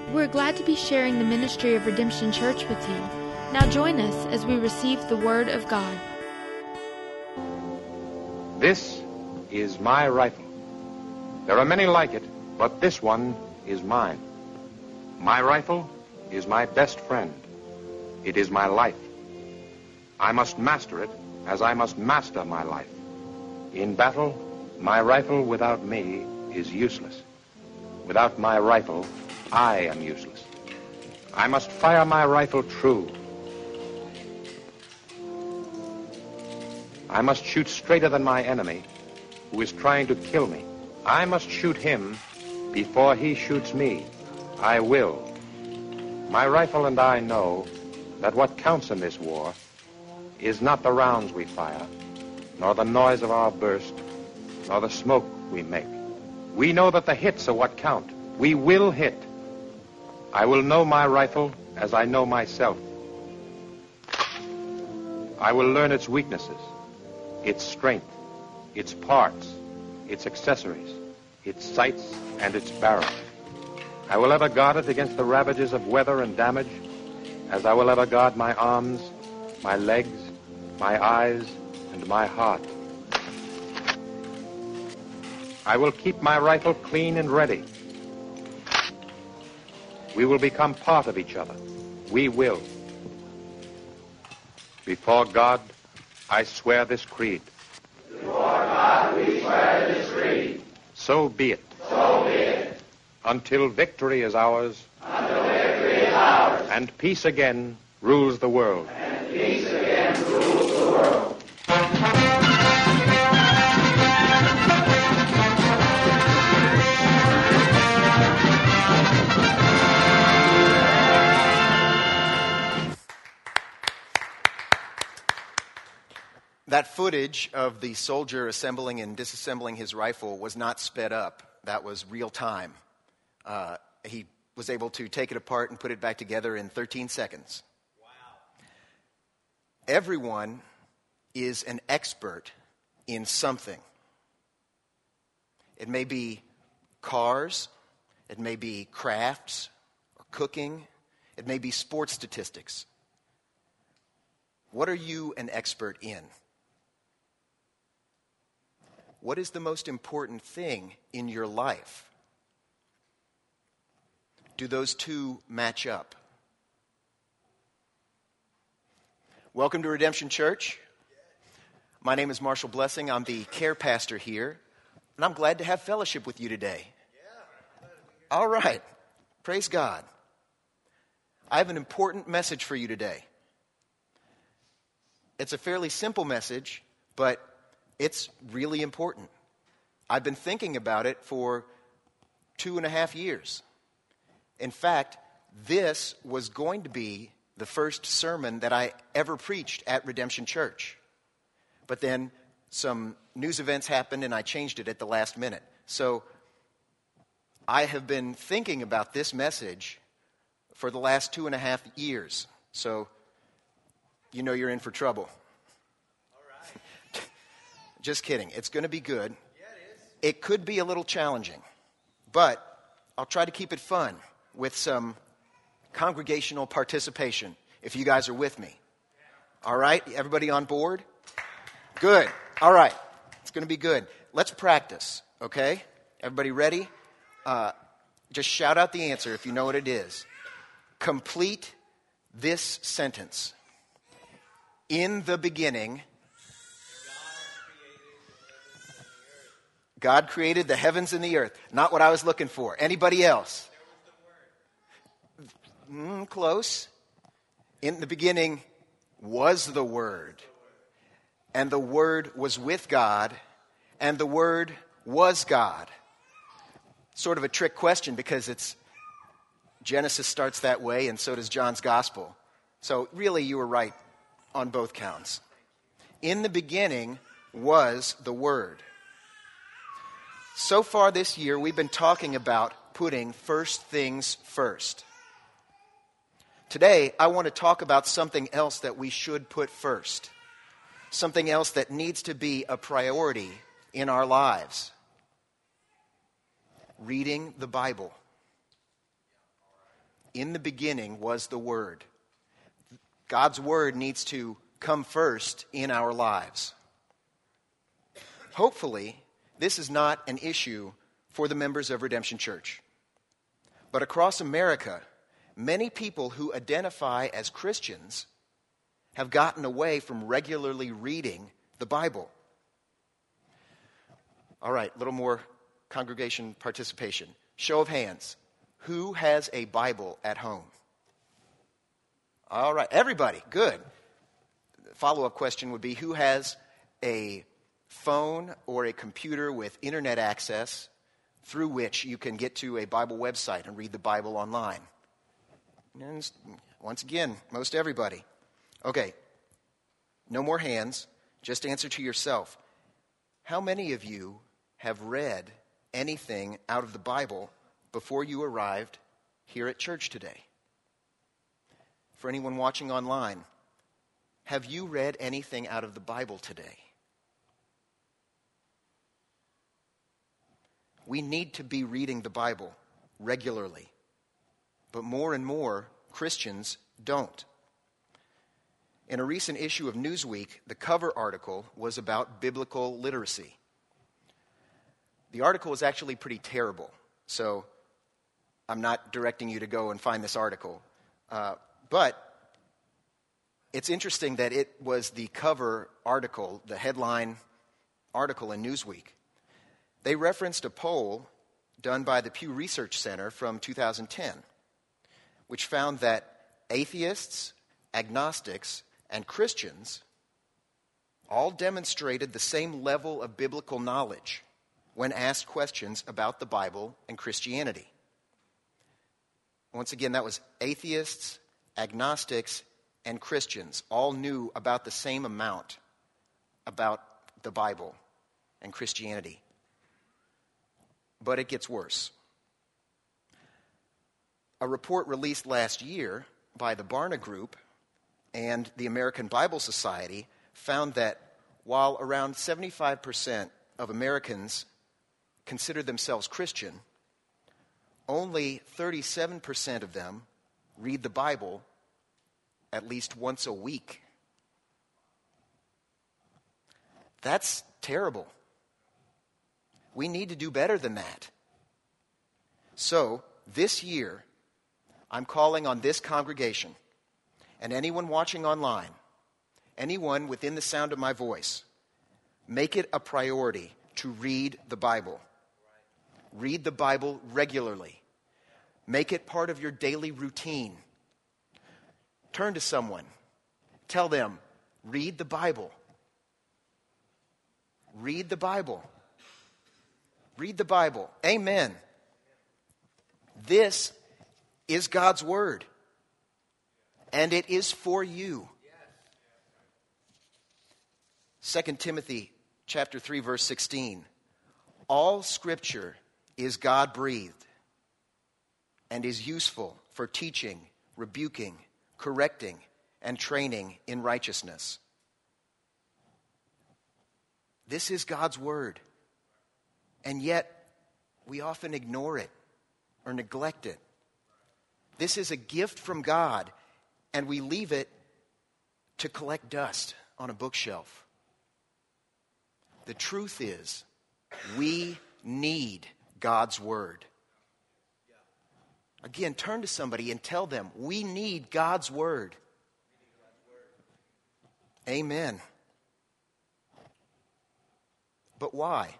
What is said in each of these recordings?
We're glad to be sharing the ministry of Redemption Church with you. Now join us as we receive the Word of God. This is my rifle. There are many like it, but this one is mine. My rifle is my best friend. It is my life. I must master it as I must master my life. In battle, my rifle without me is useless. Without my rifle, I am useless. I must fire my rifle true. I must shoot straighter than my enemy, who is trying to kill me. I must shoot him before he shoots me. I will. My rifle and I know that what counts in this war is not the rounds we fire, nor the noise of our burst, nor the smoke we make. We know that the hits are what count. We will hit. I will know my rifle as I know myself. I will learn its weaknesses, its strength, its parts, its accessories, its sights, and its barrel. I will ever guard it against the ravages of weather and damage, as I will ever guard my arms, my legs, my eyes, and my heart. I will keep my rifle clean and ready. We will become part of each other. We will. Before God, I swear this creed. Before God, we swear this creed. So be it. So be it. Until victory is ours. Until victory is ours. And peace again rules the world. And peace again rules the world. That footage of the soldier assembling and disassembling his rifle was not sped up. That was real time. He was able to take it apart and put it back together in 13 seconds. Wow. Everyone is an expert in something. It may be cars, it may be crafts or cooking, it may be sports statistics. What are you an expert in? What is the most important thing in your life? Do those two match up? Welcome to Redemption Church. My name is Marshall Blessing. I'm the care pastor here, and I'm glad to have fellowship with you today. All right. Praise God. I have an important message for you today. It's a fairly simple message, but it's really important. I've been thinking about it for 2.5 years. In fact, this was going to be the first sermon that I ever preached at Redemption Church. But then some news events happened and I changed it at the last minute. So I have been thinking about this message for the last 2.5 years. So you know you're in for trouble. Just kidding. It's going to be good. Yeah, it is. It could be a little challenging, but I'll try to keep it fun with some congregational participation, if you guys are with me. All right? Everybody on board? Good. All right. It's going to be good. Let's practice, okay? Everybody ready? Just shout out the answer if you know what it is. Complete this sentence. In the beginning, God created the heavens and the earth. Not what I was looking for. Anybody else? Close. In the beginning was the Word. And the Word was with God. And the Word was God. Sort of a trick question because Genesis starts that way and so does John's Gospel. So really you were right on both counts. In the beginning was the Word. So far this year, we've been talking about putting first things first. Today, I want to talk about something else that we should put first. Something else that needs to be a priority in our lives. Reading the Bible. In the beginning was the Word. God's Word needs to come first in our lives. Hopefully, this is not an issue for the members of Redemption Church. But across America, many people who identify as Christians have gotten away from regularly reading the Bible. All right, a little more congregation participation. Show of hands. Who has a Bible at home? All right, everybody, good. The follow-up question would be, who has a phone or a computer with internet access through which you can get to a Bible website and read the Bible online? And once again, most everybody. Okay, no more hands. Just answer to yourself. How many of you have read anything out of the Bible before you arrived here at church today? For anyone watching online, have you read anything out of the Bible today? We need to be reading the Bible regularly, but more and more Christians don't. In a recent issue of Newsweek, the cover article was about biblical literacy. The article was actually pretty terrible, so I'm not directing you to go and find this article. But it's interesting that it was the cover article, the headline article in Newsweek. They referenced a poll done by the Pew Research Center from 2010, which found that atheists, agnostics, and Christians all demonstrated the same level of biblical knowledge when asked questions about the Bible and Christianity. Once again, that was atheists, agnostics, and Christians all knew about the same amount about the Bible and Christianity. But it gets worse. A report released last year by the Barna Group and the American Bible Society found that while around 75% of Americans consider themselves Christian, only 37% of them read the Bible at least once a week. That's terrible. We need to do better than that. So, this year, I'm calling on this congregation and anyone watching online, anyone within the sound of my voice, make it a priority to read the Bible. Read the Bible regularly. Make it part of your daily routine. Turn to someone. Tell them, read the Bible. Read the Bible. Read the Bible. Amen. This is God's Word. And it is for you. 2 Timothy chapter 3, verse 16. All Scripture is God-breathed and is useful for teaching, rebuking, correcting, and training in righteousness. This is God's Word. And yet, we often ignore it or neglect it. This is a gift from God, and we leave it to collect dust on a bookshelf. The truth is, we need God's Word. Again, turn to somebody and tell them, we need God's Word. Amen. But why?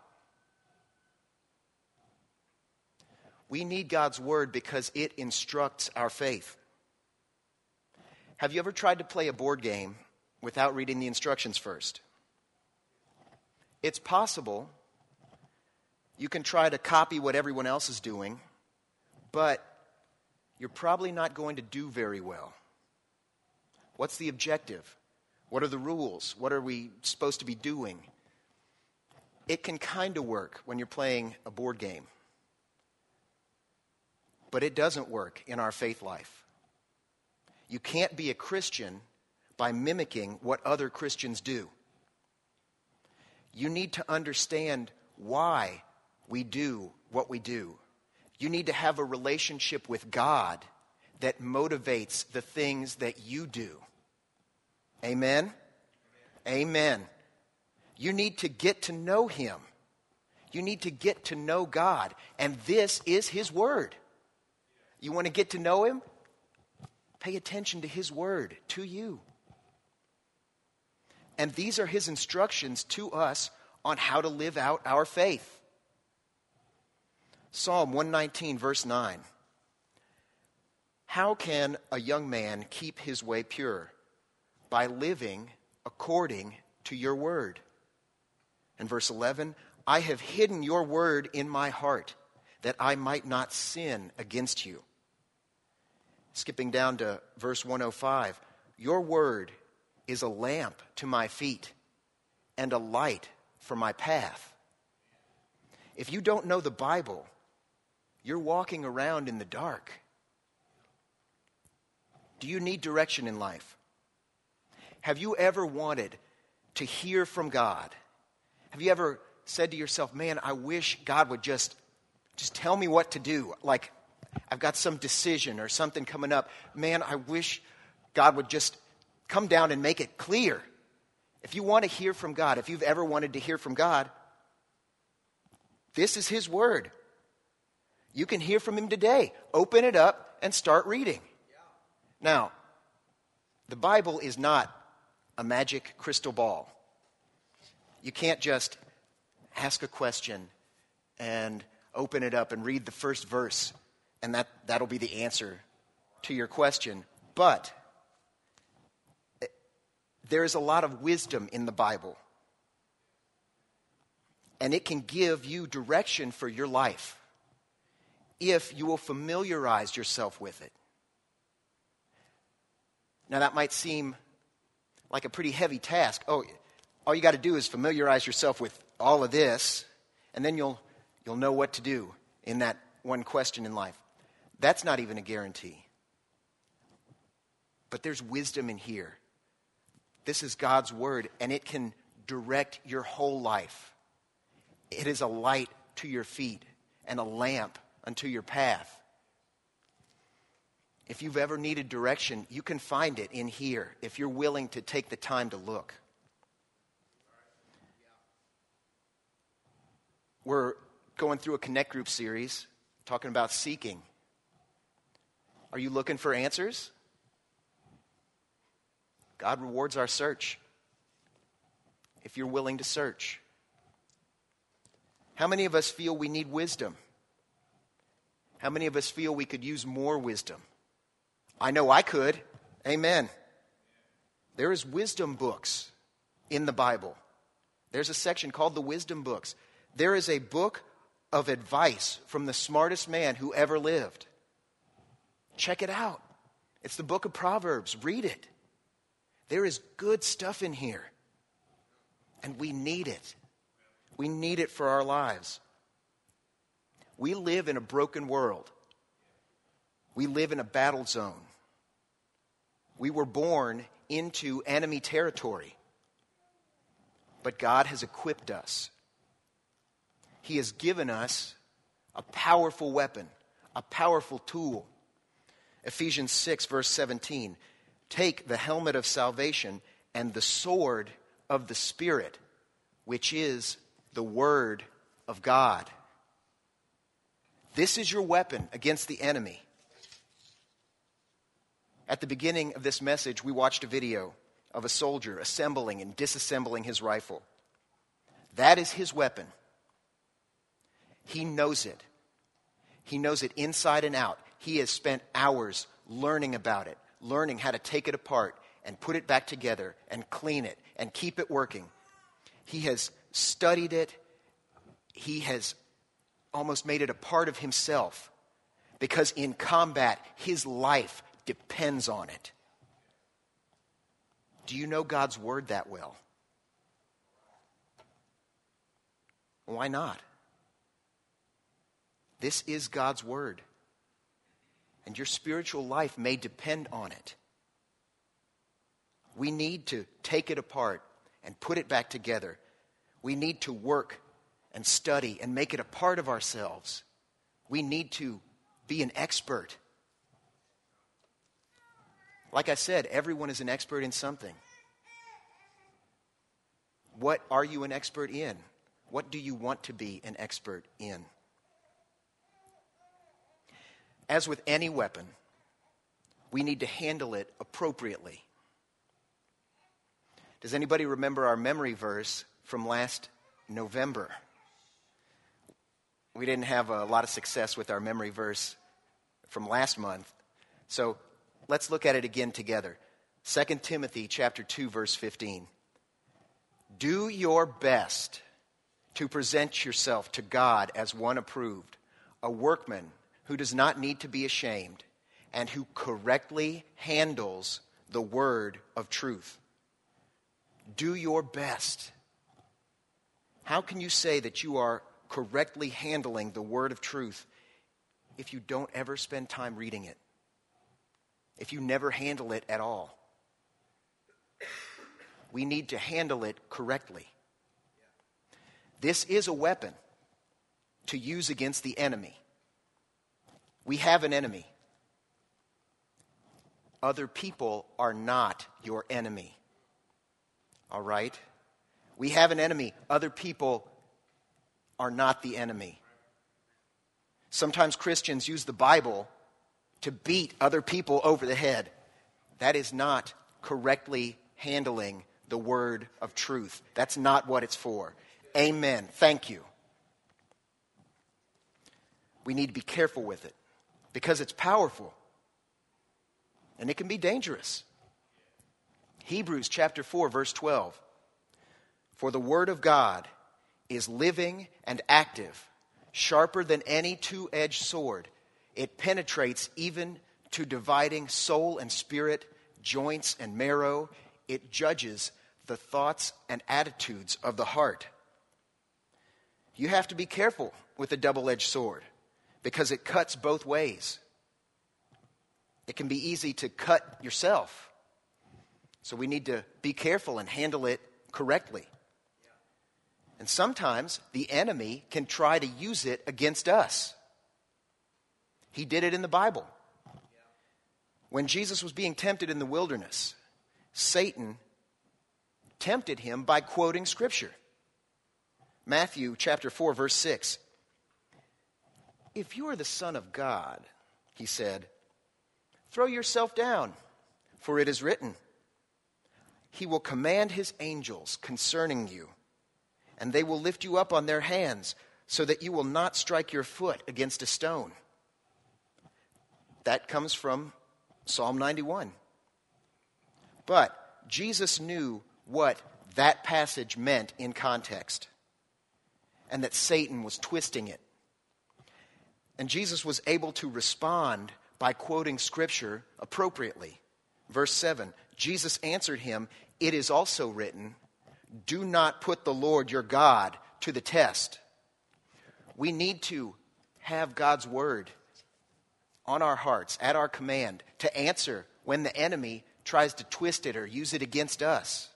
We need God's Word because it instructs our faith. Have you ever tried to play a board game without reading the instructions first? It's possible. You can try to copy what everyone else is doing, but you're probably not going to do very well. What's the objective? What are the rules? What are we supposed to be doing? It can kind of work when you're playing a board game. But it doesn't work in our faith life. You can't be a Christian by mimicking what other Christians do. You need to understand why we do what we do. You need to have a relationship with God that motivates the things that you do. Amen? Amen. You need to get to know him. You need to get to know God. And this is his word. You want to get to know him? Pay attention to his word, to you. And these are his instructions to us on how to live out our faith. Psalm 119, verse 9. How can a young man keep his way pure? By living according to your word. And verse 11, I have hidden your word in my heart, that I might not sin against you. Skipping down to verse 105, your word is a lamp to my feet and a light for my path. If you don't know the Bible, you're walking around in the dark. Do you need direction in life? Have you ever wanted to hear from God? Have you ever said to yourself, man, I wish God would just tell me what to do? Like, I've got some decision or something coming up. Man, I wish God would just come down and make it clear. If you want to hear from God, if you've ever wanted to hear from God, this is his word. You can hear from him today. Open it up and start reading. Now, the Bible is not a magic crystal ball. You can't just ask a question and open it up and read the first verse, and that'll be the answer to your question. But there is a lot of wisdom in the Bible, and it can give you direction for your life if you will familiarize yourself with it. Now, that might seem like a pretty heavy task. Oh, all you got to do is familiarize yourself with all of this, and then you'll know what to do in that one question in life. That's not even a guarantee. But there's wisdom in here. This is God's word, and it can direct your whole life. It is a light to your feet and a lamp unto your path. If you've ever needed direction, you can find it in here if you're willing to take the time to look. We're going through a Connect Group series talking about seeking. Are you looking for answers? God rewards our search if you're willing to search. How many of us feel we need wisdom? How many of us feel we could use more wisdom? I know I could. Amen. There is wisdom books in the Bible. There's a section called the wisdom books. There is a book of advice from the smartest man who ever lived. Check it out. It's the book of Proverbs. Read it. There is good stuff in here. And we need it. We need it for our lives. We live in a broken world. We live in a battle zone. We were born into enemy territory. But God has equipped us. He has given us a powerful weapon, a powerful tool. Ephesians 6, verse 17. Take the helmet of salvation and the sword of the Spirit, which is the Word of God. This is your weapon against the enemy. At the beginning of this message, we watched a video of a soldier assembling and disassembling his rifle. That is his weapon. He knows it. He knows it inside and out. He has spent hours learning about it, learning how to take it apart and put it back together and clean it and keep it working. He has studied it. He has almost made it a part of himself because in combat, his life depends on it. Do you know God's word that well? Why not? This is God's word. And your spiritual life may depend on it. We need to take it apart and put it back together. We need to work and study and make it a part of ourselves. We need to be an expert. Like I said, everyone is an expert in something. What are you an expert in? What do you want to be an expert in? As with any weapon, we need to handle it appropriately. Does anybody remember our memory verse from last November? We didn't have a lot of success with our memory verse from last month. So let's look at it again together. 2 Timothy chapter 2, verse 15. Do your best to present yourself to God as one approved, a workman who does not need to be ashamed, and who correctly handles the word of truth. Do your best. How can you say that you are correctly handling the word of truth if you don't ever spend time reading it? If you never handle it at all? We need to handle it correctly. This is a weapon to use against the enemy. We have an enemy. Other people are not your enemy. All right? We have an enemy. Other people are not the enemy. Sometimes Christians use the Bible to beat other people over the head. That is not correctly handling the word of truth. That's not what it's for. Amen. Thank you. We need to be careful with it because it's powerful and it can be dangerous. Hebrews chapter 4, verse 12. For the word of God is living and active, sharper than any two-edged sword. It penetrates even to dividing soul and spirit, joints and marrow. It judges the thoughts and attitudes of the heart. You have to be careful with a double-edged sword because it cuts both ways. It can be easy to cut yourself. So we need to be careful and handle it correctly. And sometimes the enemy can try to use it against us. He did it in the Bible. When Jesus was being tempted in the wilderness, Satan tempted him by quoting Scripture. Matthew chapter 4, verse 6. If you are the Son of God, he said, throw yourself down, for it is written, he will command his angels concerning you, and they will lift you up on their hands so that you will not strike your foot against a stone. That comes from Psalm 91. But Jesus knew what that passage meant in context, and that Satan was twisting it. And Jesus was able to respond by quoting Scripture appropriately. Verse 7, Jesus answered him, it is also written, do not put the Lord your God to the test. We need to have God's word on our hearts, at our command, to answer when the enemy tries to twist it or use it against us.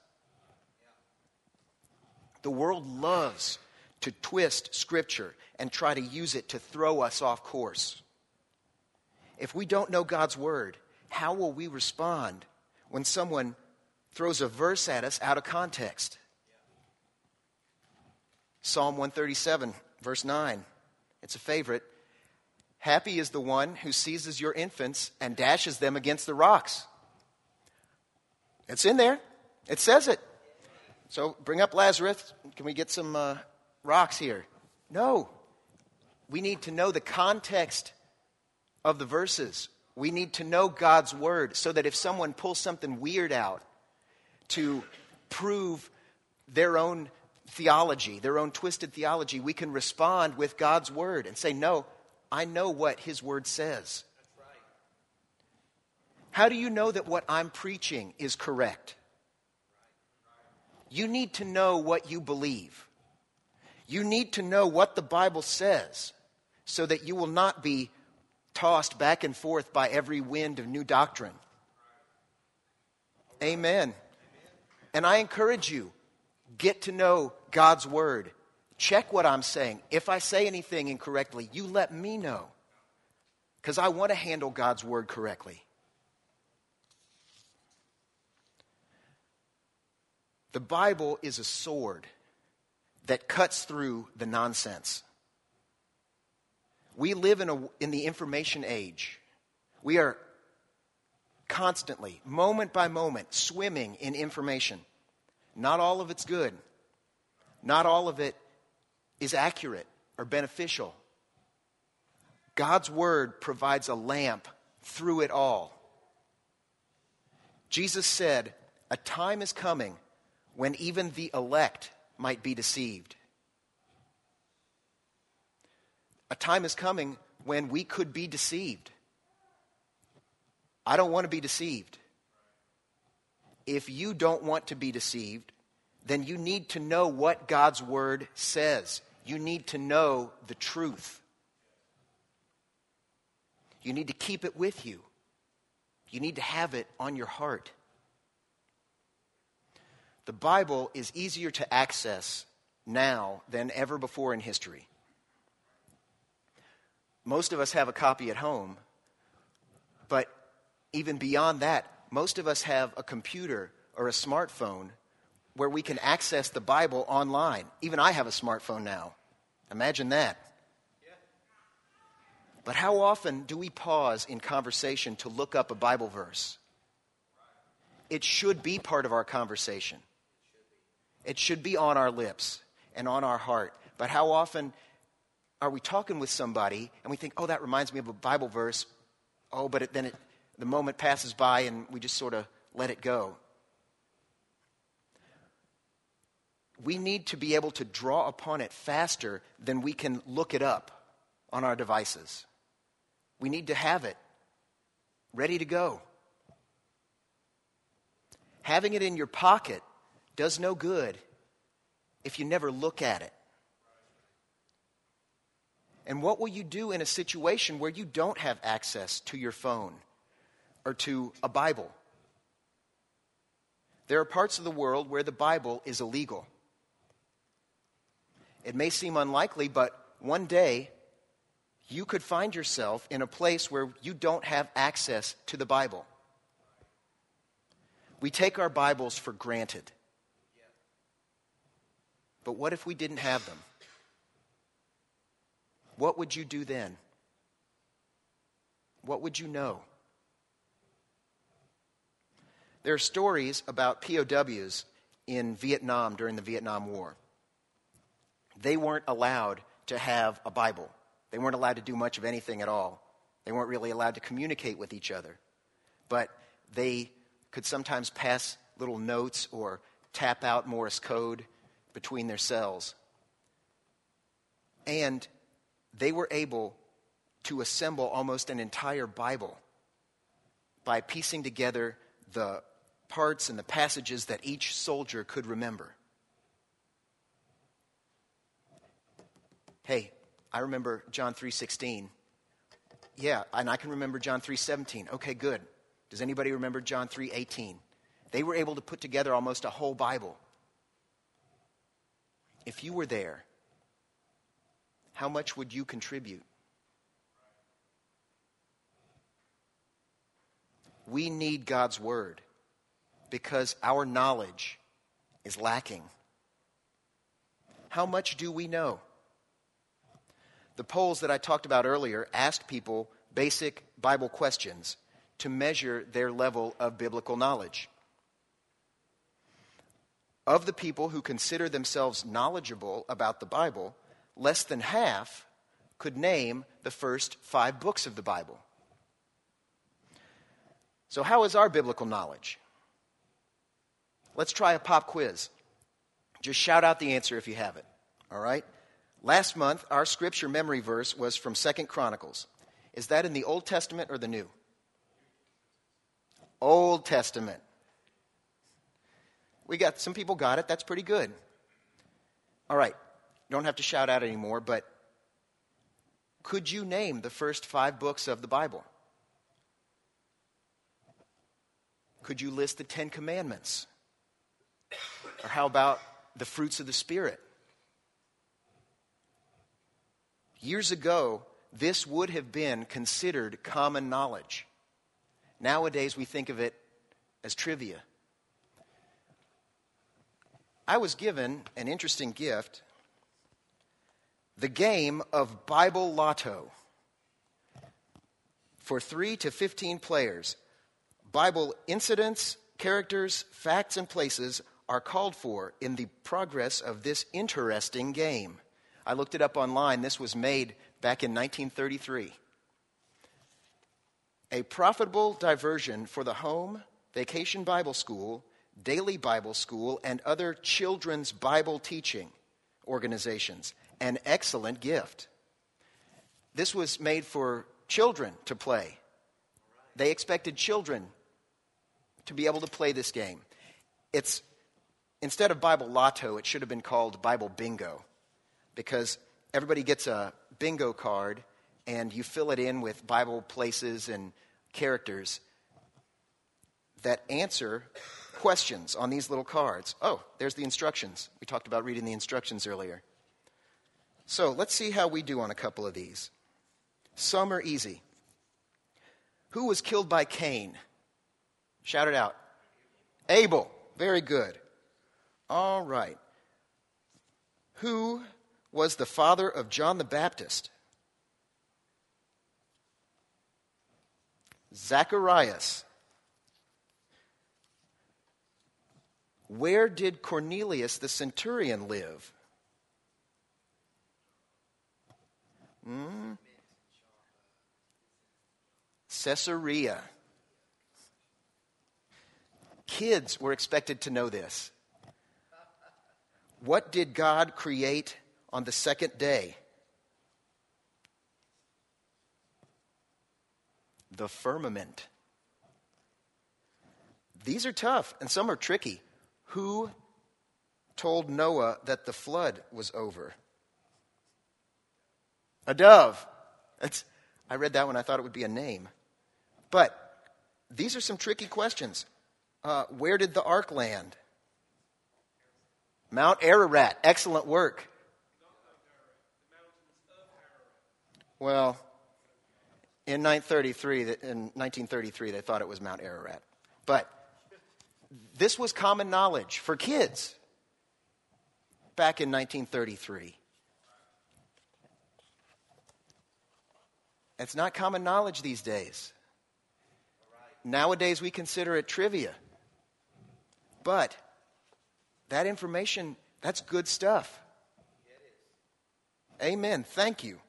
The world loves to twist Scripture and try to use it to throw us off course. If we don't know God's word, how will we respond when someone throws a verse at us out of context? Psalm 137, verse 9. It's a favorite. Happy is the one who seizes your infants and dashes them against the rocks. It's in there. It says it. So bring up Lazarus. Can we get some rocks here? No. We need to know the context of the verses. We need to know God's word so that if someone pulls something weird out to prove their own theology, their own twisted theology, we can respond with God's word and say, no, I know what his word says. That's right. How do you know that what I'm preaching is correct? You need to know what you believe. You need to know what the Bible says so that you will not be tossed back and forth by every wind of new doctrine. Amen. And I encourage you, get to know God's word. Check what I'm saying. If I say anything incorrectly, you let me know. Because I want to handle God's word correctly. The Bible is a sword that cuts through the nonsense. We live in the information age. We are constantly, moment by moment, swimming in information. Not all of it's good. Not all of it is accurate or beneficial. God's word provides a lamp through it all. Jesus said, "A time is coming when even the elect might be deceived." A time is coming when we could be deceived. I don't want to be deceived. If you don't want to be deceived, then you need to know what God's word says. You need to know the truth. You need to keep it with you. You need to have it on your heart. The Bible is easier to access now than ever before in history. Most of us have a copy at home, but even beyond that, most of us have a computer or a smartphone where we can access the Bible online. Even I have a smartphone now. Imagine that. But how often do we pause in conversation to look up a Bible verse? It should be part of our conversation. It should be on our lips and on our heart. But how often are we talking with somebody and we think, oh, that reminds me of a Bible verse. Oh, but the moment passes by and we just sort of let it go. We need to be able to draw upon it faster than we can look it up on our devices. We need to have it ready to go. Having it in your pocket does no good if you never look at it. And what will you do in a situation where you don't have access to your phone or to a Bible? There are parts of the world where the Bible is illegal. It may seem unlikely, but one day you could find yourself in a place where you don't have access to the Bible. We take our Bibles for granted. But what if we didn't have them? What would you do then? What would you know? There are stories about POWs in Vietnam during the Vietnam War. They weren't allowed to have a Bible. They weren't allowed to do much of anything at all. They weren't really allowed to communicate with each other. But they could sometimes pass little notes or tap out Morse code between their cells. And they were able to assemble almost an entire Bible by piecing together the parts and the passages that each soldier could remember. Hey, I remember John 3:16. Yeah, and I can remember John 3:17. Okay, good. Does anybody remember John 3:18? They were able to put together almost a whole Bible. If you were there, how much would you contribute? We need God's word because our knowledge is lacking. How much do we know? The polls that I talked about earlier asked people basic Bible questions to measure their level of biblical knowledge. Of the people who consider themselves knowledgeable about the Bible, less than half could name the first 5 books of the Bible. So how is our biblical knowledge? Let's try a pop quiz. Just shout out the answer if you have it. All right? Last month, our scripture memory verse was from 2 Chronicles. Is that in the Old Testament or the New? Old Testament. Some people got it. That's pretty good. All right. You don't have to shout out anymore, but could you name the first 5 books of the Bible? Could you list the 10 Commandments? Or how about the fruits of the Spirit? Years ago, this would have been considered common knowledge. Nowadays, we think of it as trivia. I was given an interesting gift, the game of Bible Lotto. For 3 to 15 players, Bible incidents, characters, facts, and places are called for in the progress of this interesting game. I looked it up online. This was made back in 1933. A profitable diversion for the home, vacation Bible school, daily Bible school, and other children's Bible teaching organizations. An excellent gift. This was made for children to play. They expected children to be able to play this game. It's instead of Bible Lotto, it should have been called Bible Bingo, because everybody gets a bingo card and you fill it in with Bible places and characters that answer questions on these little cards. Oh, there's the instructions. We talked about reading the instructions earlier. So let's see how we do on a couple of these. Some are easy. Who was killed by Cain? Shout it out. Abel. Very good. All right. Who was the father of John the Baptist? Zacharias. Where did Cornelius the centurion live? Caesarea. Kids were expected to know this. What did God create on the second day? The firmament. These are tough, and some are tricky. Who told Noah that the flood was over? A dove. I read that one. I thought it would be a name. But these are some tricky questions. Where did the ark land? Mount Ararat. Excellent work. Well, in 1933, they thought it was Mount Ararat. But this was common knowledge for kids back in 1933. It's not common knowledge these days. Nowadays, we consider it trivia. But that information, that's good stuff. Amen. Thank you.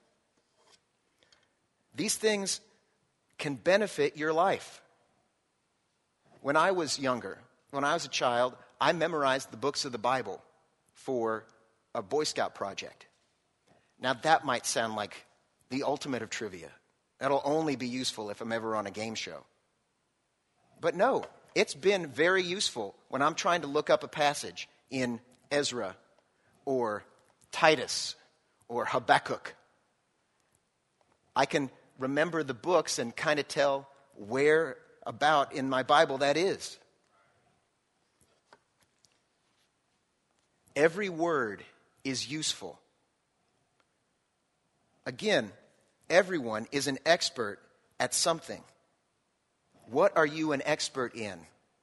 These things can benefit your life. When I was younger, when I was a child, I memorized the books of the Bible for a Boy Scout project. Now, that might sound like the ultimate of trivia. That'll only be useful if I'm ever on a game show. But no, it's been very useful when I'm trying to look up a passage in Ezra or Titus or Habakkuk. I can remember the books and kind of tell where about in my Bible that is. Every word is useful. Again, everyone is an expert at something. What are you an expert in?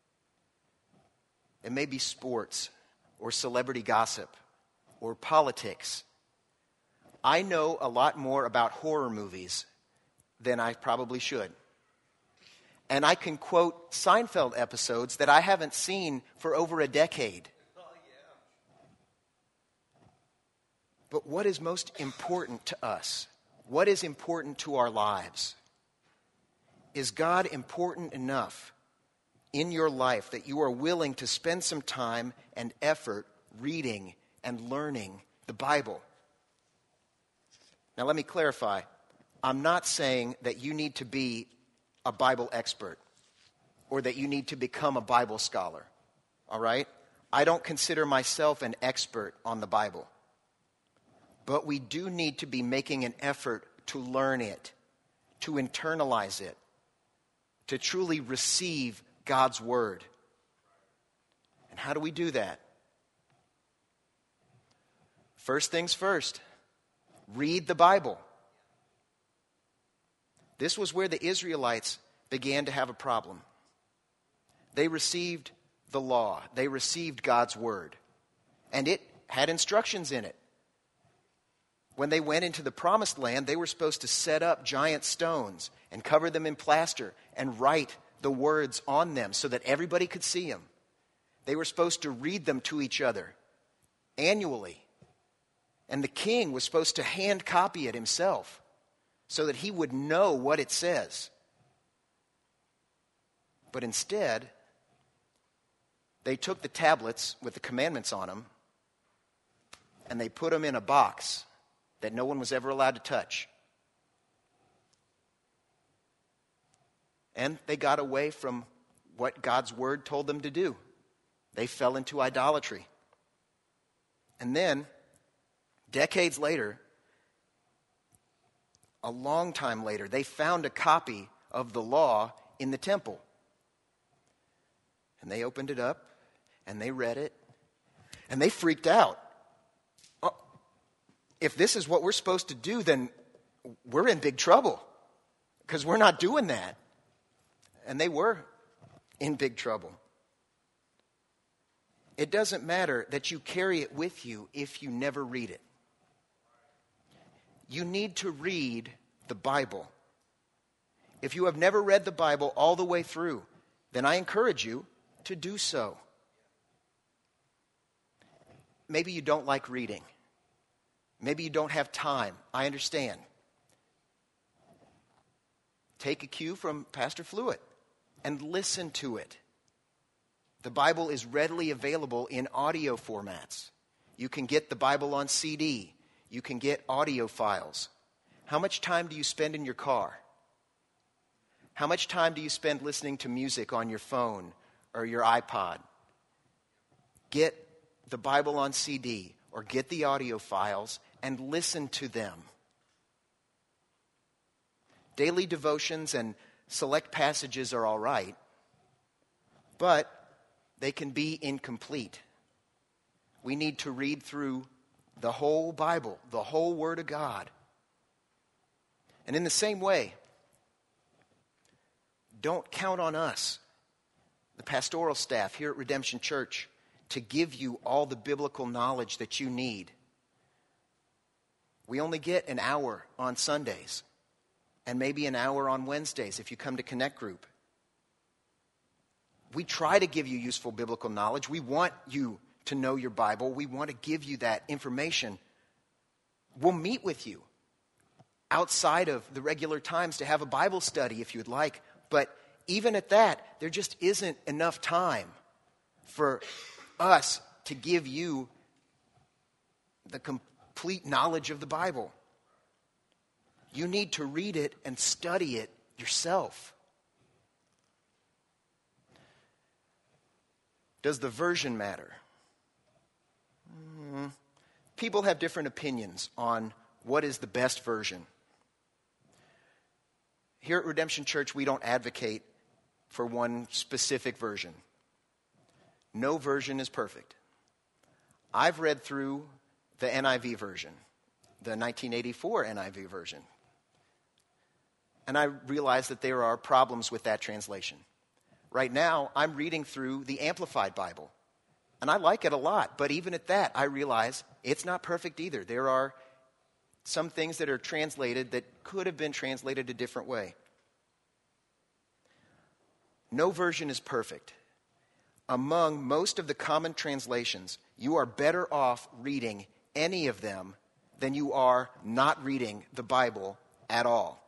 It may be sports or celebrity gossip or politics. I know a lot more about horror movies than I probably should. And I can quote Seinfeld episodes that I haven't seen for over a decade. But what is most important to us? What is important to our lives? Is God important enough in your life that you are willing to spend some time and effort reading and learning the Bible? Now, let me clarify. I'm not saying that you need to be a Bible expert or that you need to become a Bible scholar. All right? I don't consider myself an expert on the Bible. But we do need to be making an effort to learn it, to internalize it, to truly receive God's word. And how do we do that? First things first, read the Bible. This was where the Israelites began to have a problem. They received the law. They received God's word. And it had instructions in it. When they went into the promised land, they were supposed to set up giant stones and cover them in plaster and write the words on them so that everybody could see them. They were supposed to read them to each other annually. And the king was supposed to hand copy it himself so that he would know what it says. But instead, they took the tablets with the commandments on them and they put them in a box that no one was ever allowed to touch. And they got away from what God's word told them to do. They fell into idolatry. And then, decades later, a long time later, they found a copy of the law in the temple. And they opened it up, and they read it, and they freaked out. Oh, if this is what we're supposed to do, then we're in big trouble, because we're not doing that. And they were in big trouble. It doesn't matter that you carry it with you if you never read it. You need to read the Bible. If you have never read the Bible all the way through, then I encourage you to do so. Maybe you don't like reading. Maybe you don't have time. I understand. Take a cue from Pastor Fluitt and listen to it. The Bible is readily available in audio formats. You can get the Bible on CD. You can get audio files. How much time do you spend in your car? How much time do you spend listening to music on your phone or your iPod? Get the Bible on CD or get the audio files and listen to them. Daily devotions and select passages are all right, but they can be incomplete. We need to read through the whole Bible, the whole Word of God. And in the same way, don't count on us, the pastoral staff here at Redemption Church, to give you all the biblical knowledge that you need. We only get an hour on Sundays, and maybe an hour on Wednesdays if you come to Connect Group. We try to give you useful biblical knowledge. We want you to know your Bible. We want to give you that information. We'll meet with you outside of the regular times to have a Bible study if you'd like. But even at that, there just isn't enough time for us to give you the complete knowledge of the Bible. You need to read it and study it yourself. Does the version matter? People have different opinions on what is the best version. Here at Redemption Church, we don't advocate for one specific version. No version is perfect. I've read through the NIV version, the 1984 NIV version. And I realize that there are problems with that translation. Right now, I'm reading through the Amplified Bible. And I like it a lot. But even at that, I realize it's not perfect either. There are some things that are translated that could have been translated a different way. No version is perfect. Among most of the common translations, you are better off reading any of them than you are not reading the Bible at all.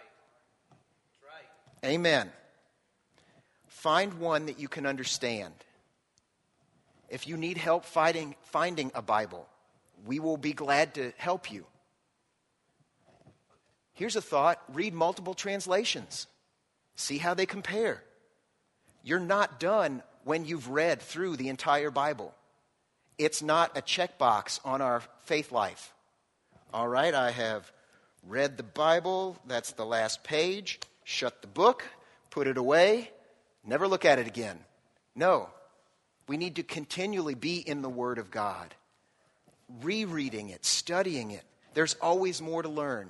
Amen. Find one that you can understand. If you need help finding a Bible, we will be glad to help you. Here's a thought. Read multiple translations. See how they compare. You're not done when you've read through the entire Bible. It's not a checkbox on our faith life. All right, I have read the Bible. That's the last page. Shut the book, put it away, never look at it again. No, we need to continually be in the Word of God, rereading it, studying it. There's always more to learn.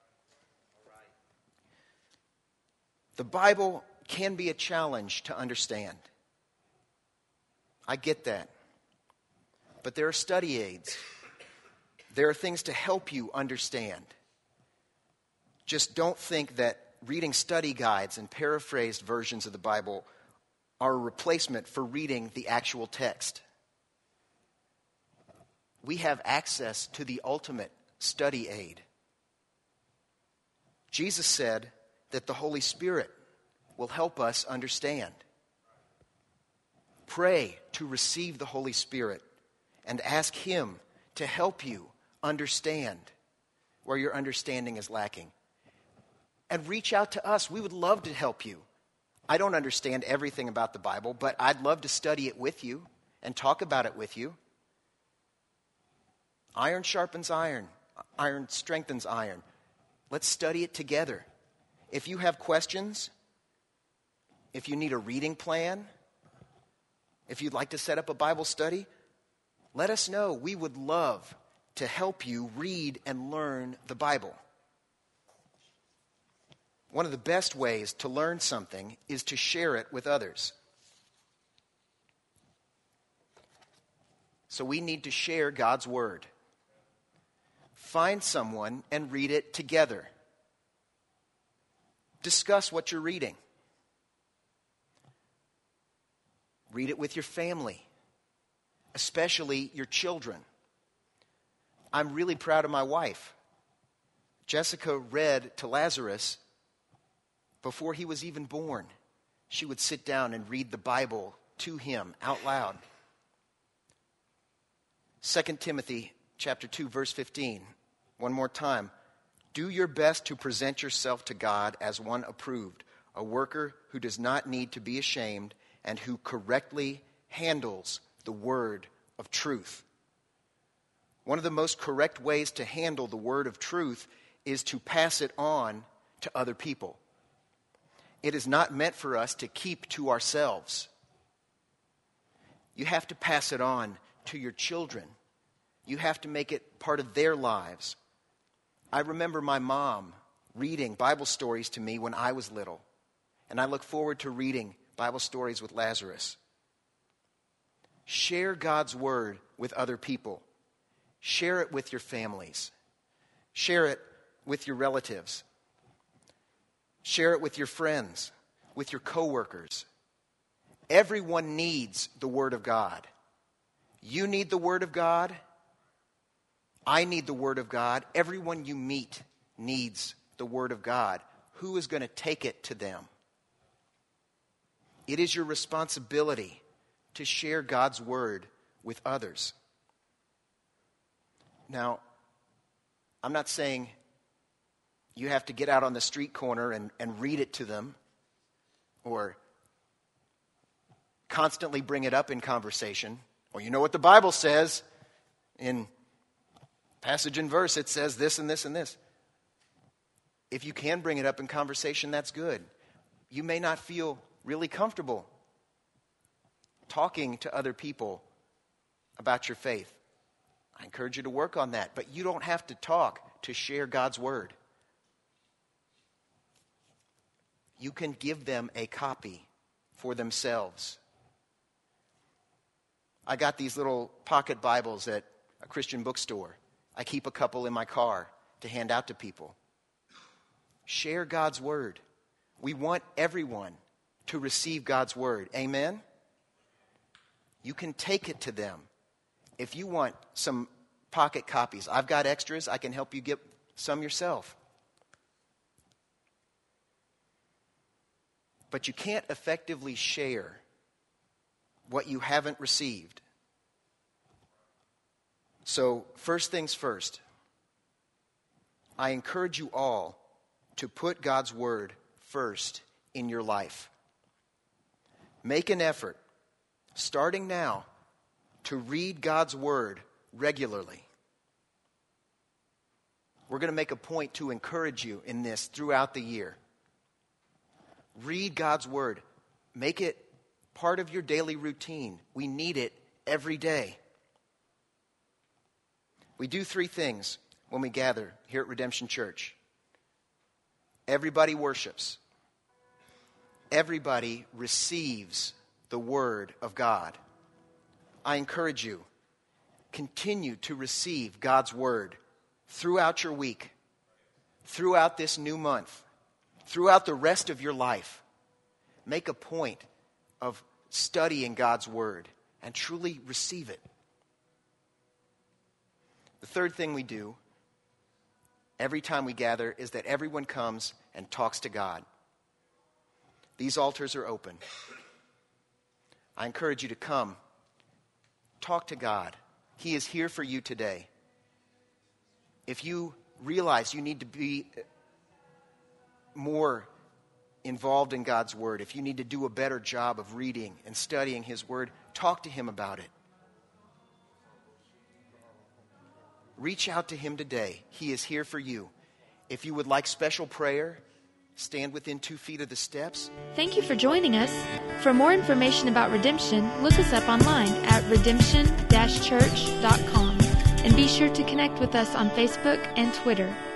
The Bible can be a challenge to understand. I get that. but there are study aids. There are things to help you understand. Just don't think that reading study guides and paraphrased versions of the Bible are a replacement for reading the actual text. We have access to the ultimate study aid. Jesus said that the Holy Spirit will help us understand. Pray to receive the Holy Spirit and ask Him to help you understand where your understanding is lacking. And reach out to us. We would love to help you. I don't understand everything about the Bible, but I'd love to study it with you and talk about it with you. Iron sharpens iron. Iron strengthens iron. Let's study it together. If you have questions, if you need a reading plan, if you'd like to set up a Bible study, let us know. We would love to help you read and learn the Bible. One of the best ways to learn something is to share it with others. So we need to share God's Word. Find someone and read it together. Discuss what you're reading. Read it with your family, especially your children. I'm really proud of my wife. Jessica read to Lazarus before he was even born. She would sit down and read the Bible to him out loud. 2 Timothy chapter 2, verse 15. One more time. Do your best to present yourself to God as one approved, a worker who does not need to be ashamed and who correctly handles the word of truth. One of the most correct ways to handle the word of truth is to pass it on to other people. It is not meant for us to keep to ourselves. You have to pass it on to your children. You have to make it part of their lives. I remember my mom reading Bible stories to me when I was little, and I look forward to reading Bible stories with Lazarus. Share God's word with other people. Share it with your families. Share it with your relatives. Share it with your friends, with your coworkers. Everyone needs the Word of God. You need the Word of God. I need the Word of God. Everyone you meet needs the Word of God. Who is going to take it to them? It is your responsibility to share God's Word with others. Now, I'm not saying you have to get out on the street corner and read it to them or constantly bring it up in conversation. Or you know what the Bible says in passage and verse, it says this and this and this. If you can bring it up in conversation, that's good. You may not feel really comfortable talking to other people about your faith. I encourage you to work on that, but you don't have to talk to share God's word. You can give them a copy for themselves. I got these little pocket Bibles at a Christian bookstore. I keep a couple in my car to hand out to people. Share God's word. We want everyone to receive God's word. Amen? You can take it to them. If you want some pocket copies, I've got extras. I can help you get some yourself. But you can't effectively share what you haven't received. So, first things first, I encourage you all to put God's word first in your life. Make an effort, starting now, to read God's word regularly. We're going to make a point to encourage you in this throughout the year. Read God's word. Make it part of your daily routine. We need it every day. We do three things when we gather here at Redemption Church. Everybody worships. Everybody receives the word of God. I encourage you, continue to receive God's word throughout your week, throughout this new month, throughout the rest of your life. Make a point of studying God's word and truly receive it. The third thing we do every time we gather is that everyone comes and talks to God. These altars are open. I encourage you to come, talk to God. He is here for you today. If you realize you need to be more involved in God's word, if you need to do a better job of reading and studying his word, talk to him about it. Reach out to him today. He is here for you. If you would like special prayer, stand within 2 feet of the steps. Thank you for joining us. For more information about Redemption, look us up online at redemption-church.com and be sure to connect with us on Facebook and Twitter.